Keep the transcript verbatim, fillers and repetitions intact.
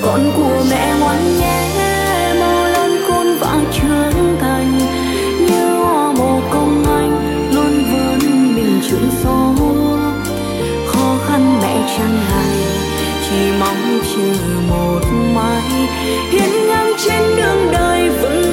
Con của mẹ ngoan nhé, mau lớn khôn vã trưởng thành, như hoa màu công anh luôn vươn mình chữ số. Khó khăn mẹ chẳng ngại, chỉ mong chờ một mai hiên ngang trên đường đời vững